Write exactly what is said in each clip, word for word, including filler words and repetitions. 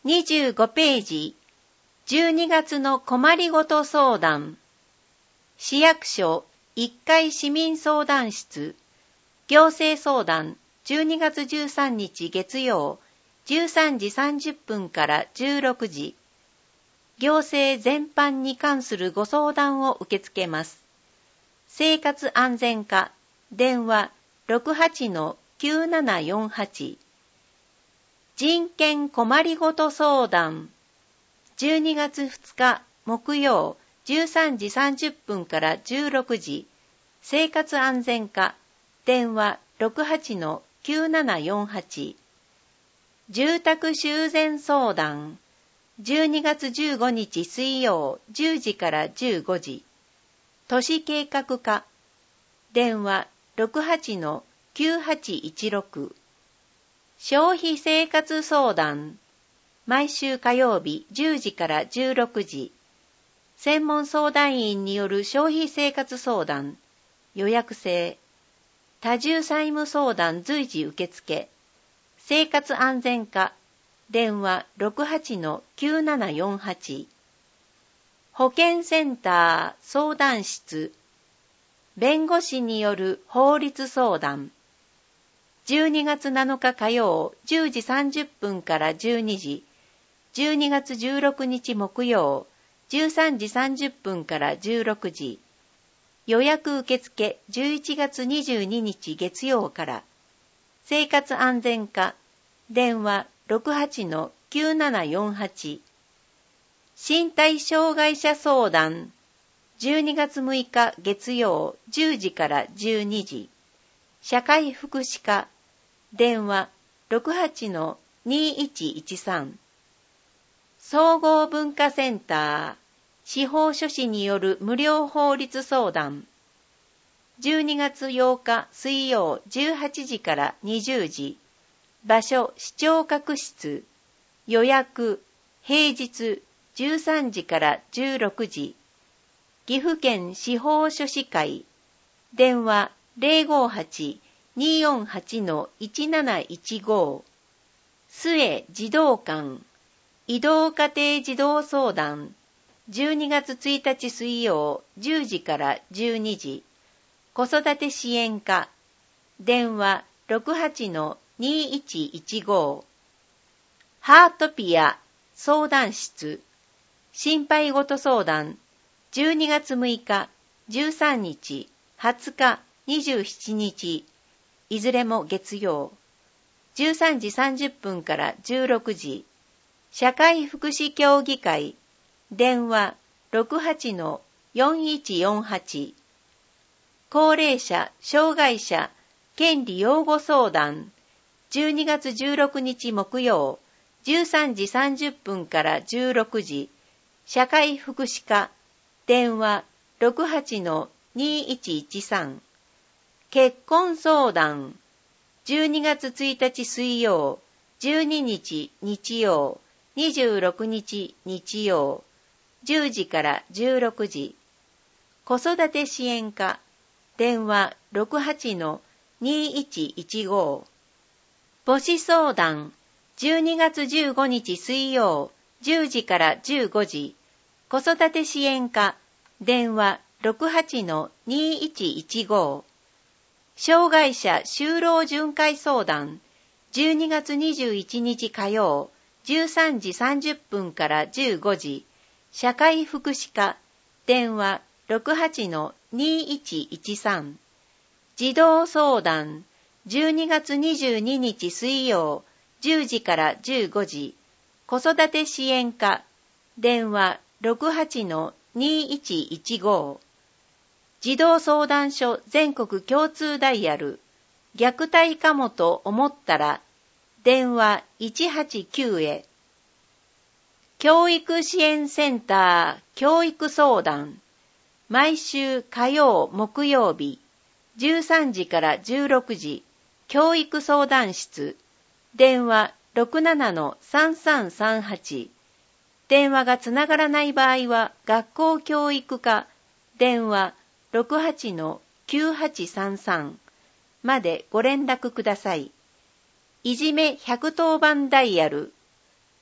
にじゅうごページ、じゅうにがつの困りごと相談。市役所いっかい市民相談室、行政相談じゅうにがつじゅうさんにち月曜じゅうさんじさんじゅっぷんからじゅうろくじ。行政全般に関するご相談を受け付けます。生活安全課、電話 ろくはちのきゅうななよんはち。人権困りごと相談。じゅうにがつふつか木曜じゅうさんじさんじゅっぷんからじゅうろくじ。生活安全課、電話 ろくはちのきゅうななよんはち。住宅修繕相談。じゅうにがつじゅうごにち水曜じゅうじからじゅうごじ。都市計画課、電話 ろくはちのきゅうはちいちろく。消費生活相談。毎週火曜日じゅうじからじゅうろくじ。専門相談員による消費生活相談。予約制。多重債務相談随時受付。生活安全課。電話 ろくはちのきゅうななよんはち。保健センター相談室。弁護士による法律相談。じゅうにがつなのか火曜じゅうじさんじゅっぷんからじゅうにじ。じゅうにがつじゅうろくにち木曜じゅうさんじさんじゅっぷんからじゅうろくじ。予約受付じゅういちがつにじゅうににち月曜から。生活安全課、電話 ろくはちのきゅうななよんはち。身体障害者相談。じゅうにがつむいか月曜じゅうじからじゅうにじ。社会福祉課、電話 ろくはちのにいちいちさん。総合文化センター、司法書士による無料法律相談。じゅうにがつようか水曜じゅうはちじからにじゅうじ。場所視聴覚室。予約平日じゅうさんじからじゅうろくじ。岐阜県司法書士会。電話 ゼロごはちにーよんはちのいちなないちご。末児童館。移動家庭児童相談。じゅうにがつついたち水曜じゅうじからじゅうにじ。子育て支援課。電話 ろくはちのにいちいちご。ハートピア相談室。心配ごと相談。じゅうにがつむいか、じゅうさんにち、はつか、にじゅうしちにち。いずれも月曜。じゅうさんじさんじゅっぷんからじゅうろくじ。社会福祉協議会。電話 ろくはちのよんいちよんはち。高齢者、障害者、権利擁護相談。じゅうにがつじゅうろくにち木曜、じゅうさんじさんじゅっぷんからじゅうろくじ。社会福祉課。電話 ろくはちのにいちいちさん。結婚相談。じゅうにがつついたち水曜、じゅうににち日曜、にじゅうろくにち日曜、じゅうじからじゅうろくじ。子育て支援課。電話 ろくはちのにいちいちご。母子相談。じゅうにがつじゅうごにち水曜、じゅうじからじゅうごじ。子育て支援課。電話 ろくはちのにいちいちご。障害者就労巡回相談。じゅうにがつにじゅういちにち火曜、じゅうさんじさんじゅっぷんからじゅうごじ。社会福祉課。電話 ろくはちのにいちいちさん。児童相談。じゅうにがつにじゅうににち水曜、じゅうじからじゅうごじ。子育て支援課。電話 ろくはちのにいちいちご。児童相談所全国共通ダイヤル。虐待かもと思ったら、電話いちはちきゅうへ。教育支援センター教育相談。毎週火曜木曜日、じゅうさんじからじゅうろくじ。教育相談室。電話 ろくななのさんさんさんはち。電話がつながらない場合は学校教育課。電話 ろくはちのきゅうはちさんさん までご連絡ください。いじめひゃくとおばんダイヤル。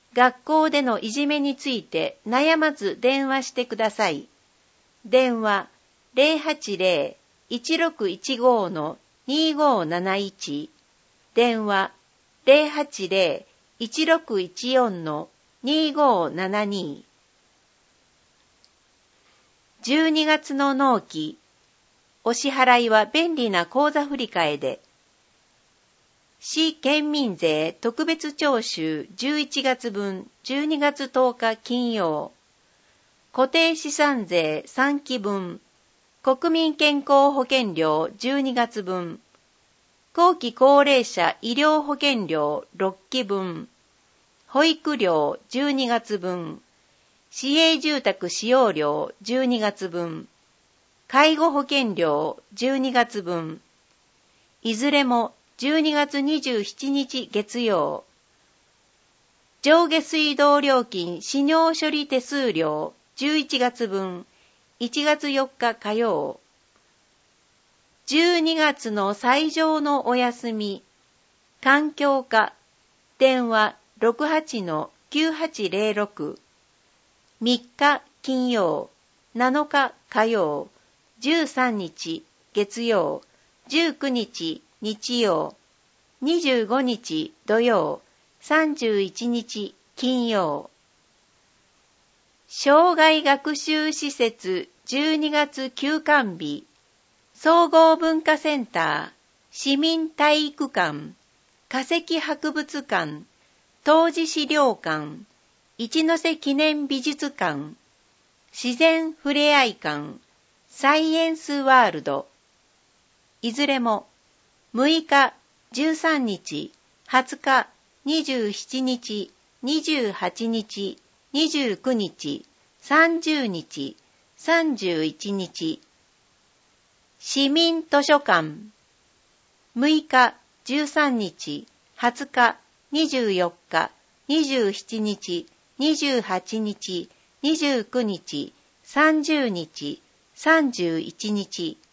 学校でのいじめについて悩まず電話してください。電話 ゼロはちゼロ いちろくいちご にごーなないち 電話 ゼロはちゼロ いちろくいちよん にごーななに じゅうにがつの納期、お支払いは便利な口座振替で、市県民税特別徴収じゅういちがつ分じゅうにがつとおか金曜、固定資産税さんきぶん、国民健康保険料じゅうにがつぶん、後期高齢者医療保険料ろっきぶん、保育料じゅうにがつぶん、市営住宅使用料じゅうにがつぶん、介護保険料じゅうにがつぶん、いずれもじゅうにがつにじゅうしちにち月曜、上下水道料金使用処理手数料じゅういちがつぶん、いちがつよっか火曜、じゅうにがつの最上のお休み、環境課、電話 ろくはちのきゅうはちゼロろく、みっか金曜、なのか火曜、じゅうさんにち月曜、じゅうくにち日曜、にじゅうごにち土曜、さんじゅういちにち金曜。生涯学習施設じゅうにがつ休館日、総合文化センター、市民体育館、化石博物館、当時資料館、一ノ瀬記念美術館、自然ふれあい館、サイエンスワールド。いずれもむいか、じゅうさんにち、はつか、にじゅうしちにち、にじゅうはちにち、にじゅうくにち、さんじゅうにち、さんじゅういちにち。市民図書館。むいか、じゅうさんにち、はつか、にじゅうよっか、にじゅうしちにち、にじゅうはちにち、にじゅうくにち、さんじゅうにち、さんじゅういちにち。